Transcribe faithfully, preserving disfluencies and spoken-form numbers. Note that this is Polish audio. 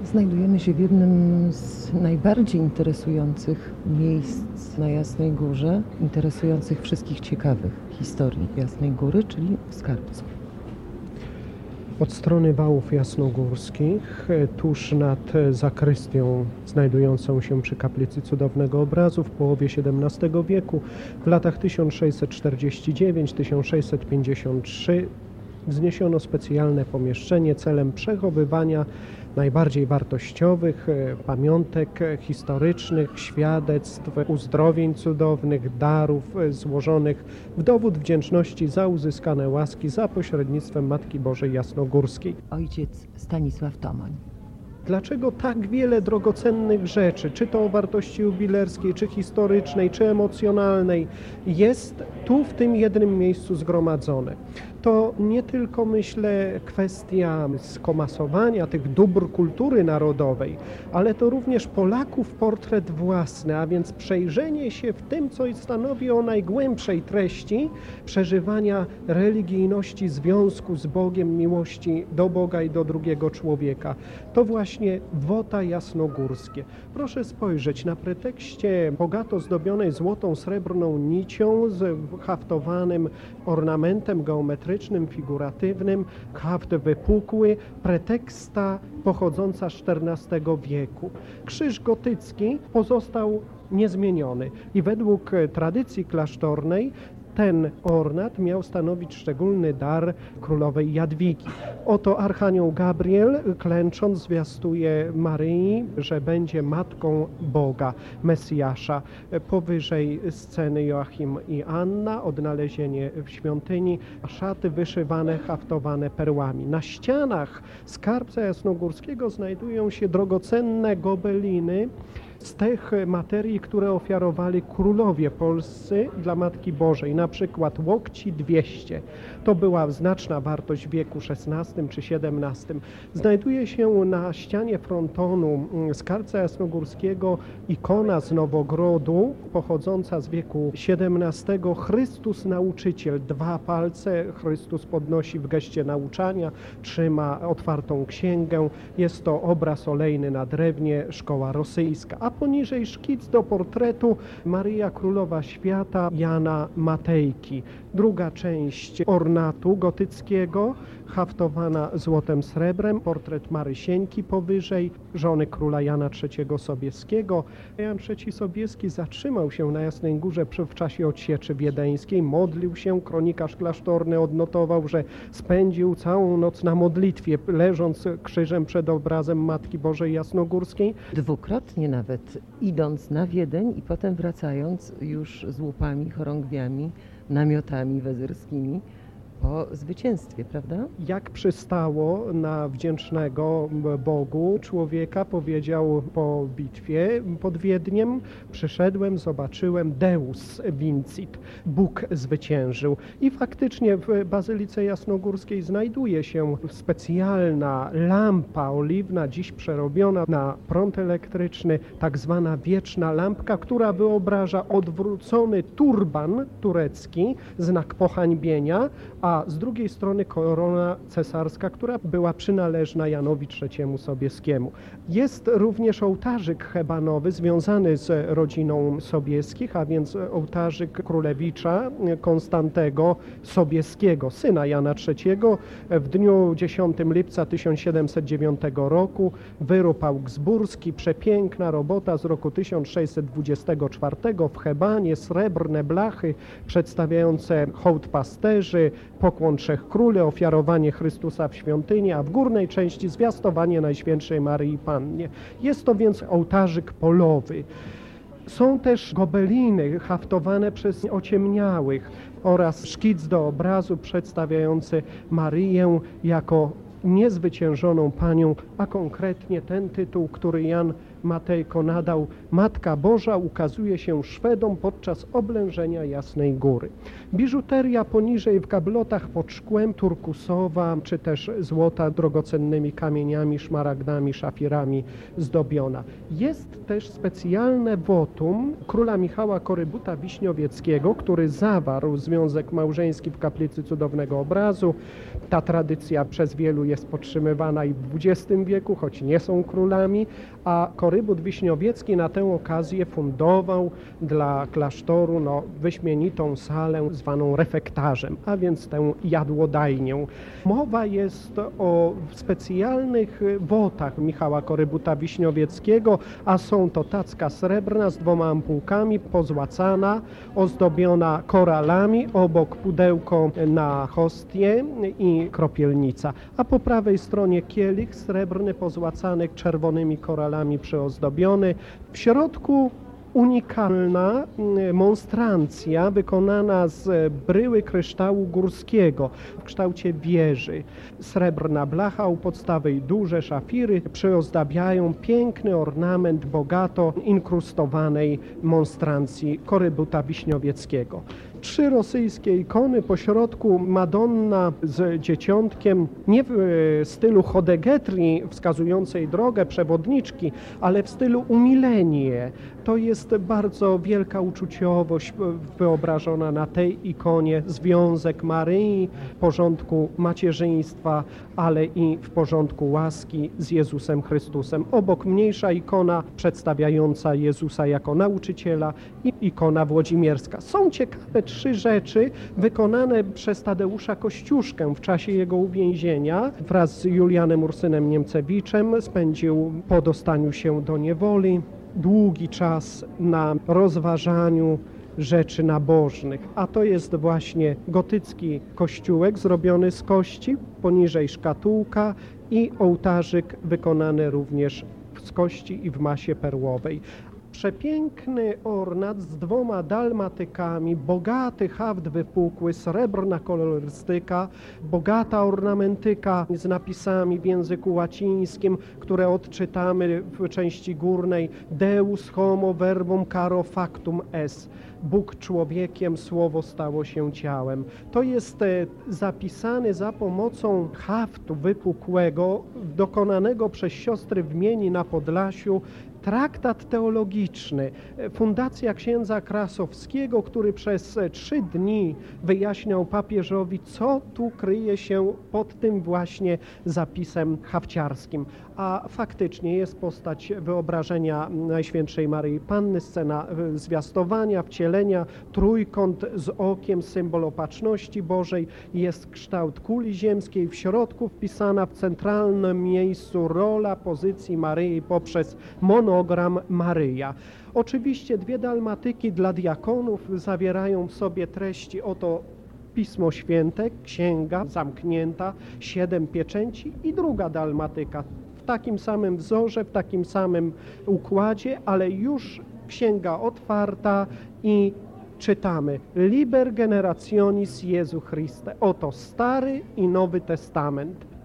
Znajdujemy się w jednym z najbardziej interesujących miejsc na Jasnej Górze, interesujących wszystkich ciekawych historii Jasnej Góry, czyli w Skarbcu. Od strony wałów jasnogórskich, tuż nad zakrystią znajdującą się przy kaplicy Cudownego Obrazu w połowie siedemnastego wieku, w latach tysiąc sześćset czterdziesty dziewiąty do tysiąc sześćset pięćdziesiątego trzeciego wzniesiono specjalne pomieszczenie celem przechowywania najbardziej wartościowych pamiątek historycznych, świadectw, uzdrowień cudownych, darów złożonych w dowód wdzięczności za uzyskane łaski za pośrednictwem Matki Bożej Jasnogórskiej. Ojciec Stanisław Tomoń. Dlaczego tak wiele drogocennych rzeczy, czy to o wartości jubilerskiej, czy historycznej, czy emocjonalnej, jest tu w tym jednym miejscu zgromadzone? To nie tylko, myślę, kwestia skomasowania tych dóbr kultury narodowej, ale to również Polaków portret własny, a więc przejrzenie się w tym, co stanowi o najgłębszej treści przeżywania religijności, związku z Bogiem, miłości do Boga i do drugiego człowieka. To właśnie wota jasnogórskie. Proszę spojrzeć, na pretekście bogato zdobionej złotą, srebrną nicią z haftowanym ornamentem geometrycznym, figuratywnym, haft wypukły, preteksta pochodząca z czternastego wieku. Krzyż gotycki pozostał niezmieniony i według tradycji klasztornej ten ornat miał stanowić szczególny dar królowej Jadwigi. Oto archanioł Gabriel, klęcząc, zwiastuje Maryi, że będzie matką Boga, Mesjasza. Powyżej sceny Joachim i Anna, odnalezienie w świątyni, szaty wyszywane, haftowane perłami. Na ścianach skarbca jasnogórskiego znajdują się drogocenne gobeliny z tych materii, które ofiarowali królowie polscy dla Matki Bożej, na przykład łokci dwieście. To była znaczna wartość w wieku szesnastym czy siedemnastym. Znajduje się na ścianie frontonu skarbca jasnogórskiego ikona z Nowogrodu, pochodząca z wieku siedemnastego. Chrystus Nauczyciel, dwa palce, Chrystus podnosi w geście nauczania, trzyma otwartą księgę. Jest to obraz olejny na drewnie, szkoła rosyjska. A poniżej szkic do portretu Maryja Królowa Świata Jana Matejki. Druga część ornatu gotyckiego, haftowana złotem, srebrem, portret Marysieńki powyżej, żony króla Jana trzeciego Sobieskiego. Jan trzeci Sobieski zatrzymał się na Jasnej Górze w czasie odsieczy wiedeńskiej, modlił się, kronikarz klasztorny odnotował, że spędził całą noc na modlitwie, leżąc krzyżem przed obrazem Matki Bożej Jasnogórskiej. Dwukrotnie nawet idąc na Wiedeń i potem wracając już z łupami, chorągwiami, namiotami wezyrskimi po zwycięstwie, prawda? Jak przystało na wdzięcznego Bogu człowieka, powiedział po bitwie pod Wiedniem: przyszedłem, zobaczyłem, Deus vincit, Bóg zwyciężył. I faktycznie w Bazylice Jasnogórskiej znajduje się specjalna lampa oliwna, dziś przerobiona na prąd elektryczny, tak zwana wieczna lampka, która wyobraża odwrócony turban turecki, znak pohańbienia, a z drugiej strony korona cesarska, która była przynależna Janowi trzeciemu Sobieskiemu. Jest również ołtarzyk hebanowy związany z rodziną Sobieskich, a więc ołtarzyk królewicza Konstantego Sobieskiego, syna Jana trzeciego. W dniu dziesiątego lipca tysiąc siedemset dziewiątego roku wyrób augsburski, przepiękna robota z roku tysiąc sześćset dwudziestego czwartego w Hebanie, srebrne blachy przedstawiające hołd pasterzy, pokłon trzech króli, ofiarowanie Chrystusa w świątyni, a w górnej części zwiastowanie Najświętszej Maryi Pannie. Jest to więc ołtarzyk polowy. Są też gobeliny haftowane przez ociemniałych oraz szkic do obrazu przedstawiający Maryję jako niezwyciężoną Panią, a konkretnie ten tytuł, który Jan Matejko nadał: Matka Boża ukazuje się Szwedom podczas oblężenia Jasnej Góry. Biżuteria poniżej w gablotach pod szkłem, turkusowa, czy też złota drogocennymi kamieniami, szmaragdami, szafirami zdobiona. Jest też specjalne wotum króla Michała Korybuta Wiśniowieckiego, który zawarł związek małżeński w kaplicy Cudownego Obrazu. Ta tradycja przez wielu jest podtrzymywana i w dwudziestym wieku, choć nie są królami, a Korybut Wiśniowiecki na tę okazję fundował dla klasztoru no, wyśmienitą salę zwaną refektarzem, a więc tę jadłodajnię. Mowa jest o specjalnych wotach Michała Korybuta Wiśniowieckiego, a są to tacka srebrna z dwoma ampułkami, pozłacana, ozdobiona koralami, obok pudełko na hostię i kropielnica, a po prawej stronie kielich srebrny, pozłacany czerwonymi koralami przyozdobiony. W środku unikalna monstrancja wykonana z bryły kryształu górskiego w kształcie wieży. Srebrna blacha u podstawy i duże szafiry przyozdabiają piękny ornament bogato inkrustowanej monstrancji Korybuta Wiśniowieckiego. Trzy rosyjskie ikony, po środku Madonna z dzieciątkiem, nie w stylu chodegetrii wskazującej drogę przewodniczki, ale w stylu umilenie. To jest bardzo wielka uczuciowość wyobrażona na tej ikonie, związek Maryi w porządku macierzyństwa, ale i w porządku łaski z Jezusem Chrystusem. Obok mniejsza ikona przedstawiająca Jezusa jako nauczyciela i ikona włodzimierska. Są ciekawe trzy rzeczy wykonane przez Tadeusza Kościuszkę w czasie jego uwięzienia. Wraz z Julianem Ursynem Niemcewiczem spędził po dostaniu się do niewoli długi czas na rozważaniu rzeczy nabożnych, a to jest właśnie gotycki kościółek zrobiony z kości, poniżej szkatułka i ołtarzyk wykonany również z kości i w masie perłowej. Przepiękny ornat z dwoma dalmatykami, bogaty haft wypukły, srebrna kolorystyka, bogata ornamentyka z napisami w języku łacińskim, które odczytamy w części górnej Deus homo verbum caro factum est. Bóg człowiekiem, słowo stało się ciałem. To jest zapisany za pomocą haftu wypukłego, dokonanego przez siostry w Mieni na Podlasiu, traktat teologiczny, fundacja księdza Krasowskiego, który przez trzy dni wyjaśniał papieżowi, co tu kryje się pod tym właśnie zapisem hafciarskim. A faktycznie jest postać wyobrażenia Najświętszej Maryi Panny, scena zwiastowania, wcielenia, trójkąt z okiem, symbol opatrzności Bożej, jest kształt kuli ziemskiej, w środku wpisana w centralnym miejscu rola pozycji Maryi poprzez monogram Maryja. Oczywiście dwie dalmatyki dla diakonów zawierają w sobie treści oto Pismo Święte, księga zamknięta, siedem pieczęci i druga dalmatyka w takim samym wzorze, w takim samym układzie, ale już księga otwarta i czytamy Liber Generationis Jezu Christe. Oto Stary i Nowy Testament.